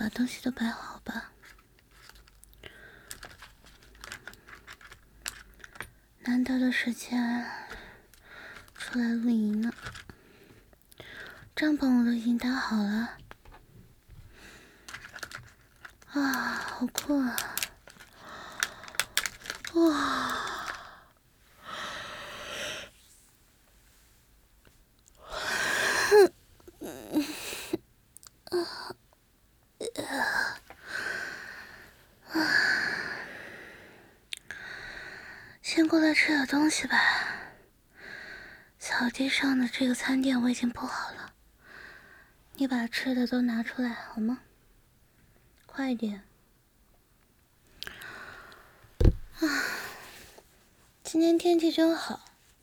把东西都摆好吧。难得的时间出来露营呢，帐篷我都已经搭好了。啊，好困啊！哇！先过来吃点东西吧。草地上的这个餐点我已经铺好了，你把吃的都拿出来好吗？快一点。啊，今天天气真好，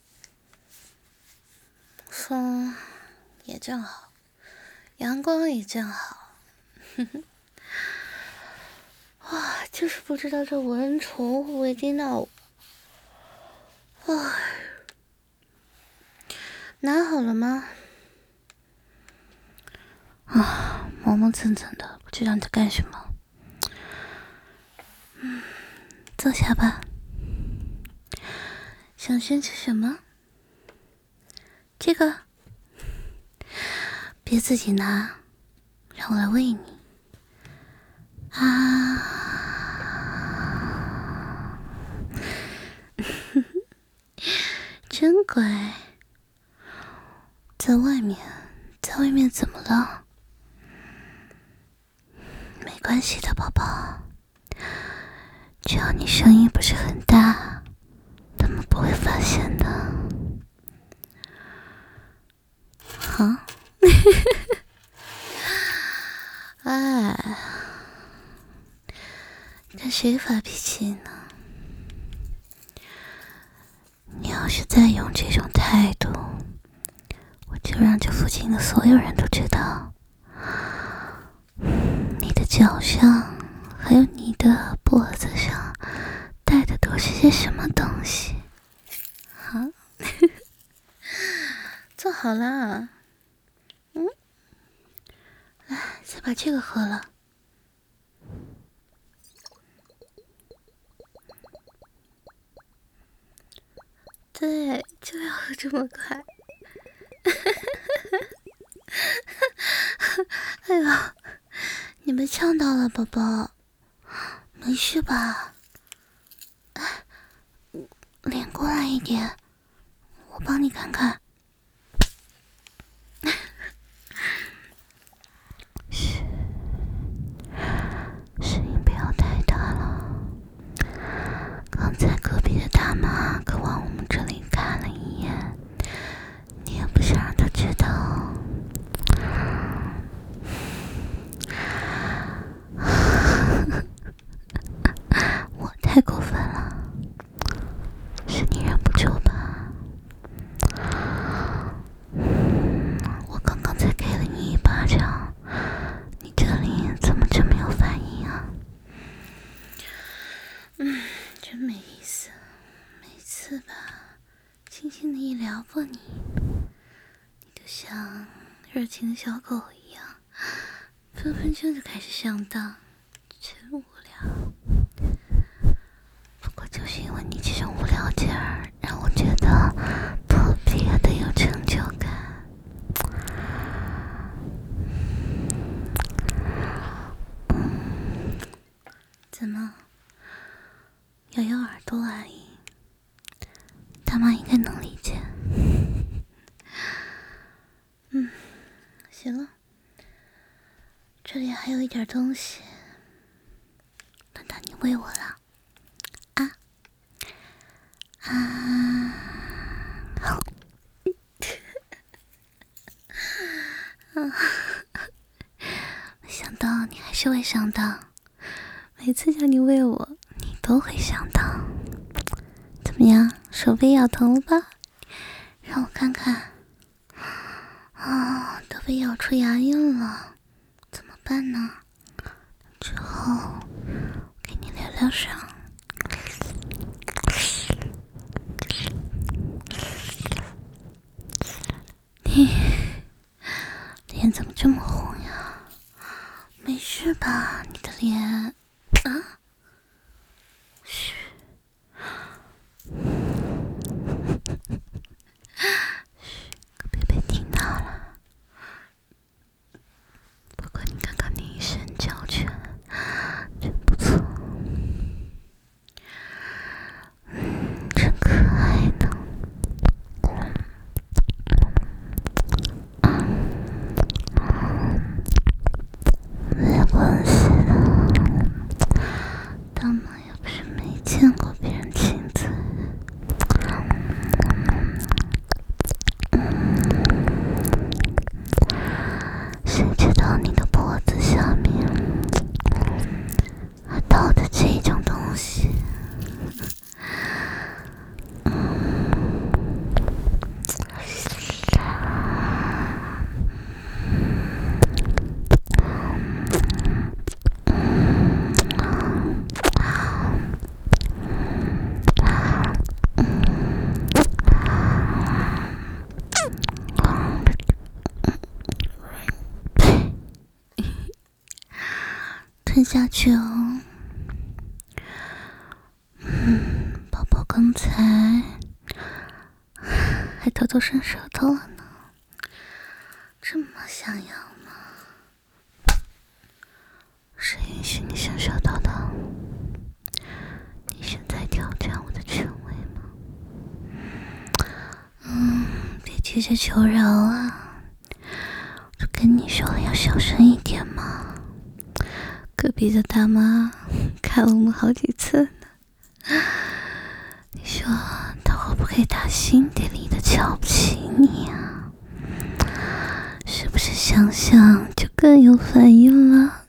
风也正好，阳光也正好。哇，就是不知道这蚊虫会不会叮到我。唉，拿好了吗？啊，磨磨蹭蹭的，不知道你在干什么。坐下吧。想先吃什么？这个？别自己拿，让我来喂你。啊！真乖。在外面怎么了？没关系的，宝宝。只要你声音不是很大，他们不会发现的。啊？哎，跟谁发脾气呢？你要是再用这种态度，我就让这附近的所有人都知道，你的脚上还有你的脖子上戴的都是些什么东西啊？做好了。来，再把这个喝了。对，就要这么快。哎呦，你被呛到了，宝宝，没事吧？哎，脸过来一点，我帮你看看。嘘，声音不要太大了。刚才隔壁的大妈可往我们这里看了一眼，你也不想让她知道。我太过分了，是你忍不住吧？我刚刚才给了你一巴掌，你这里怎么这么有反应啊？真没意思，每次吧，轻轻的一撩拨你，你就像热情的小狗一样，分分钟就开始上当，真无聊。不过就是因为你这种无聊劲儿，让我觉得特别的有成就感。怎么？摇摇耳朵而已，大妈应该能理解。行了，这里还有一点东西，轮到你喂我了。好。没想到你还是会上当，每次叫你喂我，你都会上当。怎么样，手被咬疼了吧？让我看看。都被咬出牙印了，怎么办呢？之后给你疗疗伤。你脸怎么这么红呀？ 没事吧？你的脸啊？嘘，可别被听到了。不过你刚刚那一声叫拳真不错，真可爱呢。没关系的，大妈又不是没见过别人亲嘴。谁知道你的脖子下面还套着这种东西？吞下去哦。宝宝刚才还偷偷伸舌头了呢，这么想要吗？谁允许你伸舌头的？你是在挑战我的权威吗？别急着求饶啊！我跟你说了要小声一点嘛。隔壁的大妈看了我们好几次呢，你说她会不会打心底里的瞧不起你啊？是不是想想就更有反应了？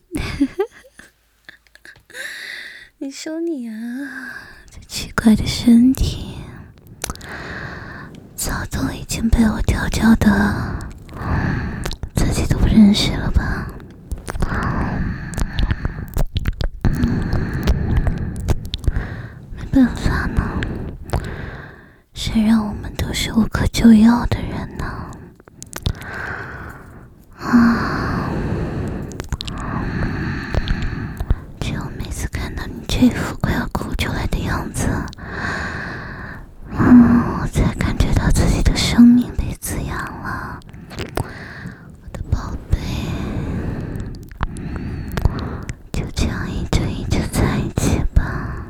你说你啊，这奇怪的身体早都已经被我调教的自己都不认识了吧？没办法呢，谁让我们都是无可救药的人呢？只有每次看到你这副快要哭出来的样子，我才感觉到自己的生命被滋养了。我的宝贝，就这样一直一直在一起吧。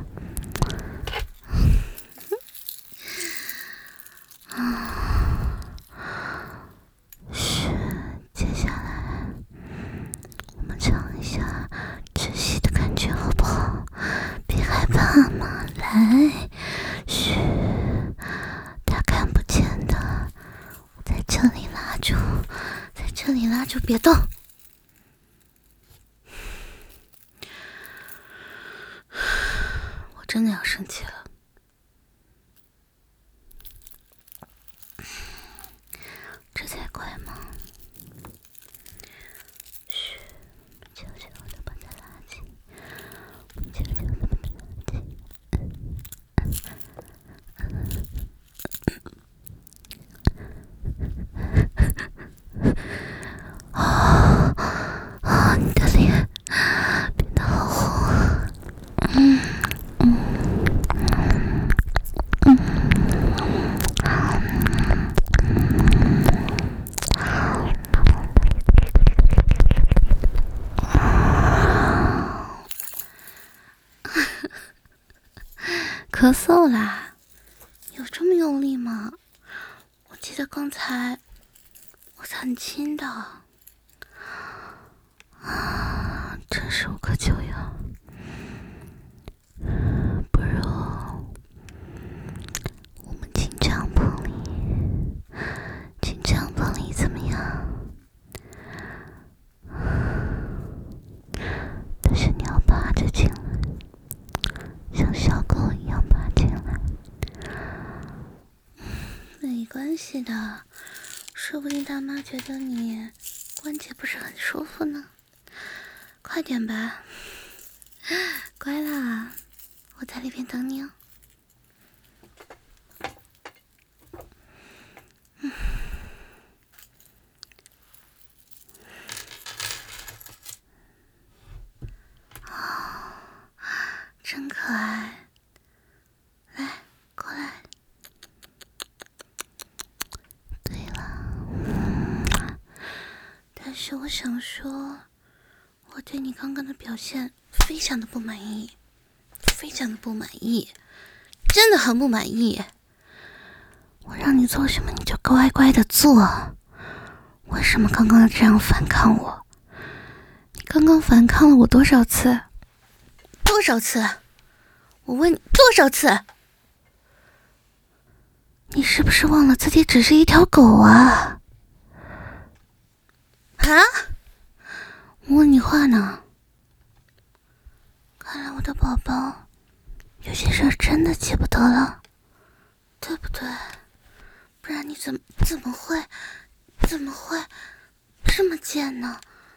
是，接下来我们尝一下窒息的感觉好不好？别害怕嘛，来，嘘，他看不见的，我在这里拉住，在这里拉住，别动。我真的要生气了。这才怪吗？嘘，悄悄地把它拉紧，悄悄地把它拉紧。你的脸变得好红。咳嗽啦？有这么用力吗？我记得刚才我是很轻的。真是无可救药。不如我们进帐篷里，进帐篷里怎么样？但是你要爬着进来，像小狗一样爬进来。没关系的，说不定大妈觉得你关节不是很舒服呢。快点吧，乖啦，我在里边等你哦。 但是我想说，我对你刚刚的表现非常的不满意，非常的不满意，真的很不满意。我让你做什么你就乖乖的做，为什么刚刚这样反抗我？你刚刚反抗了我多少次？多少次？我问你多少次？你是不是忘了自己只是一条狗啊？啊？我问你话呢。看来我的宝宝有些事儿真的记不得了，对不对？不然你怎么会这么贱呢？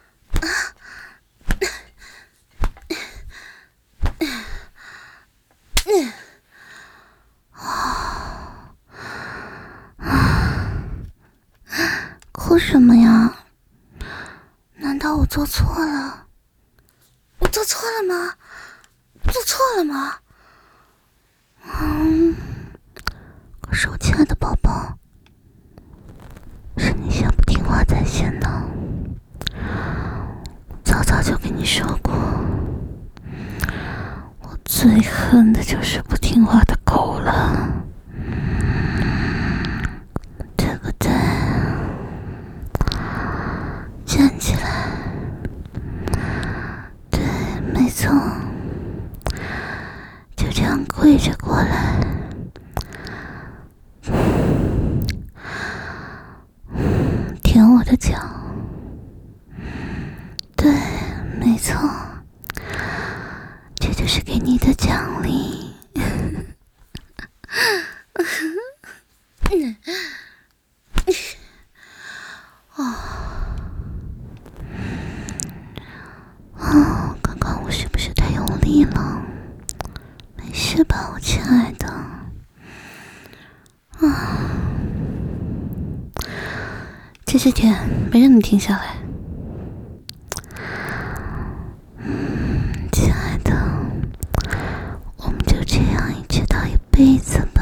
哭什么呀？难道我做错了？我做错了吗？做错了吗？可是我亲爱的宝宝，是你先不听话在先的。早就跟你说过，我最恨的就是不听话的狗了，对不对？站起来，对，没错，就这样跪着过来，舔我的脚，对，没错，这就是给你的奖励。刚刚我是不是太用力了？没事吧，我亲爱的？继续舔，没让你停下来。亲爱的，我们就这样一直到一辈子